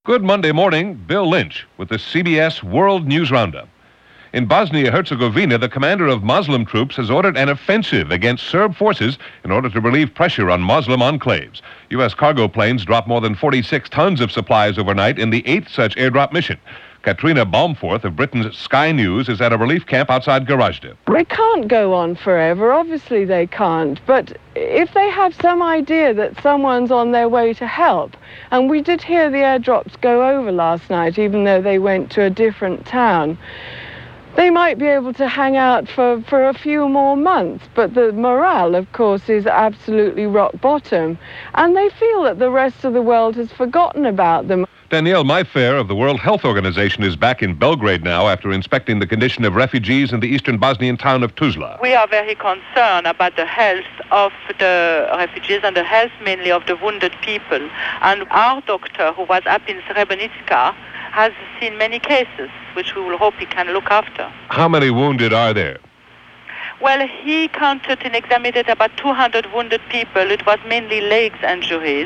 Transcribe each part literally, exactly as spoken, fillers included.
Good Monday morning, Bill Lynch with the C B S World News Roundup. In Bosnia-Herzegovina, the commander of Muslim troops has ordered an offensive against Serb forces in order to relieve pressure on Muslim enclaves. U S cargo planes dropped more than forty-six tons of supplies overnight in the eighth such airdrop mission. Katrina Baumforth of Britain's Sky News is at a relief camp outside Gorazde. It can't go on forever. Obviously they can't. But if they have some idea that someone's on their way to help, and we did hear the airdrops go over last night, even though they went to a different town, they might be able to hang out for, for a few more months. But the morale, of course, is absolutely rock bottom. And they feel that the rest of the world has forgotten about them. Danielle Mayfair of the World Health Organization is back in Belgrade now after inspecting the condition of refugees in the eastern Bosnian town of Tuzla. We are very concerned about the health of the refugees and the health mainly of the wounded people. And our doctor, who was up in Srebrenica, has seen many cases, which we will hope he can look after. How many wounded are there? Well, he counted and examined about two hundred wounded people. It was mainly legs injuries.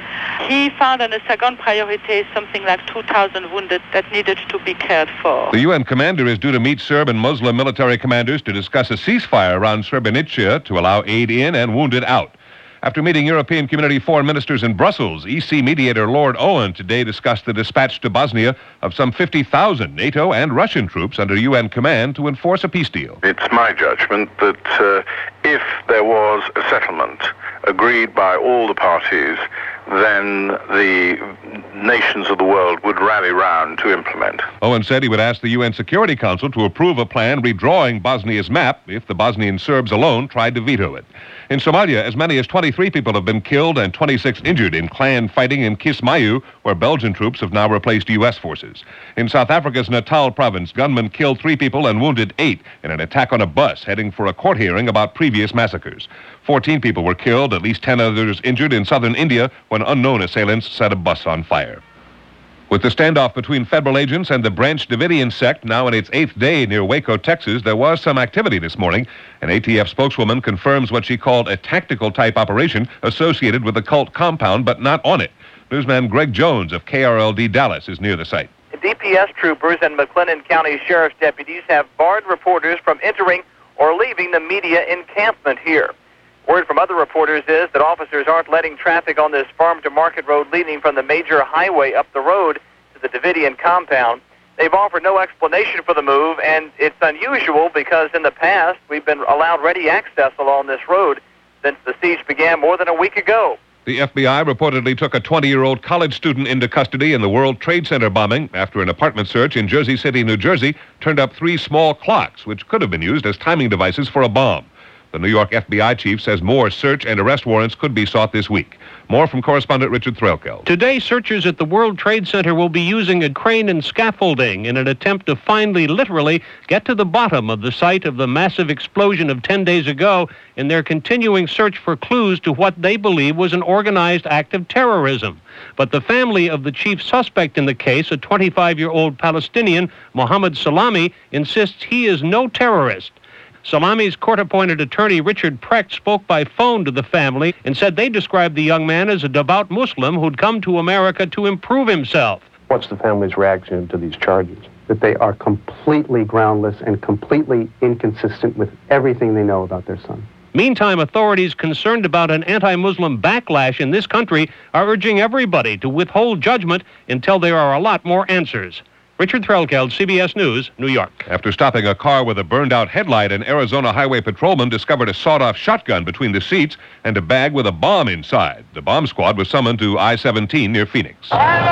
He found on a second priority something like two thousand wounded that needed to be cared for. The U N commander is due to meet Serb and Muslim military commanders to discuss a ceasefire around Srebrenica to allow aid in and wounded out. After meeting European Community foreign ministers in Brussels, E C mediator Lord Owen today discussed the dispatch to Bosnia of some fifty thousand NATO and Russian troops under U N command to enforce a peace deal. It's my judgment that uh, if there was a settlement agreed by all the parties, then the nations of the world would rally round to implement. Owen said he would ask the U N Security Council to approve a plan redrawing Bosnia's map if the Bosnian Serbs alone tried to veto it. In Somalia, as many as twenty-three people have been killed and twenty-six injured in clan fighting in Kismayu, where Belgian troops have now replaced U S forces. In South Africa's Natal province, gunmen killed three people and wounded eight in an attack on a bus heading for a court hearing about previous massacres. Fourteen people were killed, at least ten others injured in southern India when unknown assailants set a bus on fire. With the standoff between federal agents and the Branch Davidian sect now in its eighth day near Waco, Texas, there was some activity this morning. An A T F spokeswoman confirms what she called a tactical-type operation associated with the cult compound, but not on it. Newsman Greg Jones of K R L D Dallas is near the site. D P S troopers and McLennan County Sheriff's deputies have barred reporters from entering or leaving the media encampment here. Word from other reporters is that officers aren't letting traffic on this farm-to-market road leading from the major highway up the road to the Davidian compound. They've offered no explanation for the move, and it's unusual because in the past we've been allowed ready access along this road since the siege began more than a week ago. The F B I reportedly took a twenty-year-old college student into custody in the World Trade Center bombing after an apartment search in Jersey City, New Jersey, turned up three small clocks, which could have been used as timing devices for a bomb. The New York F B I chief says more search and arrest warrants could be sought this week. More from correspondent Richard Threlkeld. Today, searchers at the World Trade Center will be using a crane and scaffolding in an attempt to finally, literally, get to the bottom of the site of the massive explosion of ten days ago in their continuing search for clues to what they believe was an organized act of terrorism. But the family of the chief suspect in the case, a twenty-five-year-old Palestinian, Mohammed Salami, insists he is no terrorist. Salami's court-appointed attorney, Richard Precht, spoke by phone to the family and said they described the young man as a devout Muslim who'd come to America to improve himself. What's the family's reaction to these charges? That they are completely groundless and completely inconsistent with everything they know about their son. Meantime, authorities concerned about an anti-Muslim backlash in this country are urging everybody to withhold judgment until there are a lot more answers. Richard Threlkeld, C B S News, New York. After stopping a car with a burned-out headlight, an Arizona highway patrolman discovered a sawed-off shotgun between the seats and a bag with a bomb inside. The bomb squad was summoned to I seventeen near Phoenix.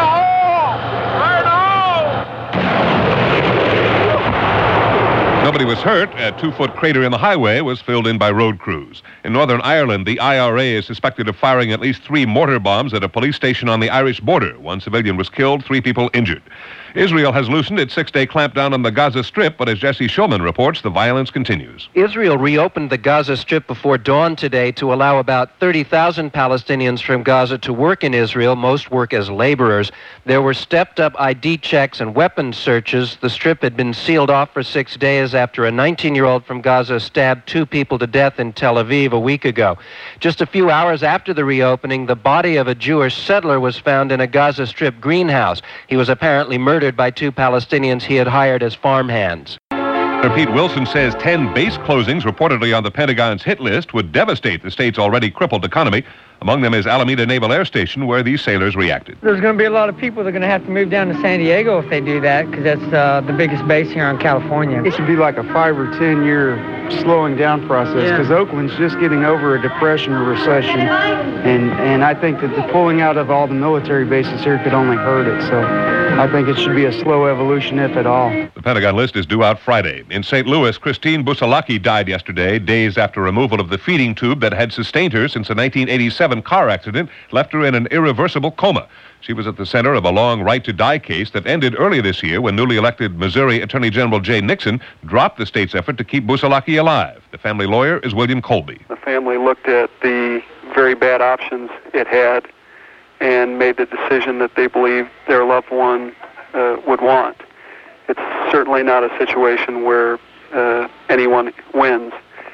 Nobody was hurt. A two-foot crater in the highway was filled in by road crews. In Northern Ireland, the I R A is suspected of firing at least three mortar bombs at a police station on the Irish border. One civilian was killed, three people injured. Israel has loosened its six-day clampdown on the Gaza Strip, but as Jesse Shulman reports, the violence continues. Israel reopened the Gaza Strip before dawn today to allow about thirty thousand Palestinians from Gaza to work in Israel. Most work as laborers. There were stepped-up I D checks and weapons searches. The Strip had been sealed off for six days after a nineteen-year-old from Gaza stabbed two people to death in Tel Aviv a week ago. Just a few hours after the reopening, the body of a Jewish settler was found in a Gaza Strip greenhouse. He was apparently murdered by two Palestinians he had hired as farmhands. Pete Wilson says ten base closings reportedly on the Pentagon's hit list would devastate the state's already crippled economy. Among them is Alameda Naval Air Station, where these sailors reacted. There's going to be a lot of people that are going to have to move down to San Diego if they do that, because that's uh, the biggest base here in California. It should be like a five or ten year slowing down process, because yeah. Oakland's just getting over a depression or recession, and and I think that the pulling out of all the military bases here could only hurt it. So I think it should be a slow evolution, if at all. The Pentagon list is due out Friday. In Saint Louis, Christine Busalaki died yesterday, days after removal of the feeding tube that had sustained her since a nineteen eighty-seven car accident left her in an irreversible coma. She was at the center of a long right-to-die case that ended early this year when newly elected Missouri Attorney General Jay Nixon dropped the state's effort to keep Busalaki alive. The family lawyer is William Colby. The family looked at the very bad options it had and made the decision that they believed their loved one uh, would want. It's certainly not a situation where uh, anyone wins,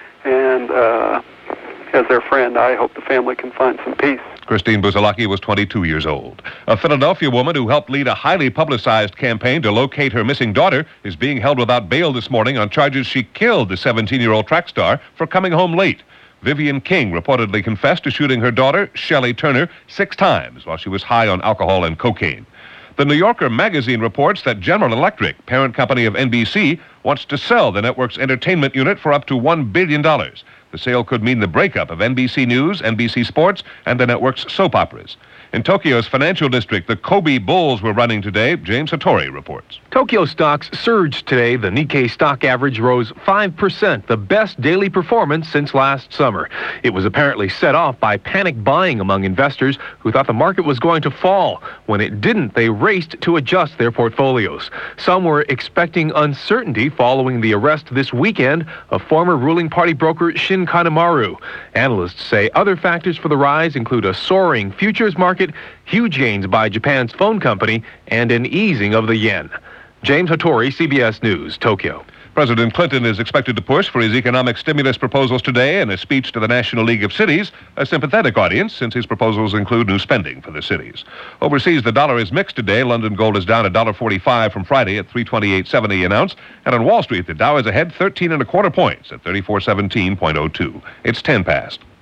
and uh, as their friend, I hope the family can find some peace. Christine Busalaki was twenty-two years old. A Philadelphia woman who helped lead a highly publicized campaign to locate her missing daughter is being held without bail this morning on charges she killed the seventeen-year-old track star for coming home late. Vivian King reportedly confessed to shooting her daughter, Shelley Turner, six times while she was high on alcohol and cocaine. The New Yorker magazine reports that General Electric, parent company of N B C, wants to sell the network's entertainment unit for up to one billion dollars. The sale could mean the breakup of N B C News, N B C Sports, and the network's soap operas. In Tokyo's financial district, the Kobe Bulls were running today. James Hattori reports. Tokyo stocks surged today. The Nikkei stock average rose five percent, the best daily performance since last summer. It was apparently set off by panic buying among investors who thought the market was going to fall. When it didn't, they raced to adjust their portfolios. Some were expecting uncertainty following the arrest this weekend of former ruling party broker Shin Kanemaru. Analysts say other factors for the rise include a soaring futures market, huge gains by Japan's phone company, and an easing of the yen. James Hattori, C B S News, Tokyo. President Clinton is expected to push for his economic stimulus proposals today in a speech to the National League of Cities, a sympathetic audience since his proposals include new spending for the cities. Overseas, the dollar is mixed today. London gold is down one dollar forty-five from Friday at three twenty-eight seventy an ounce. And on Wall Street, the Dow is ahead thirteen and a quarter points at thirty-four seventeen point oh two. It's ten past.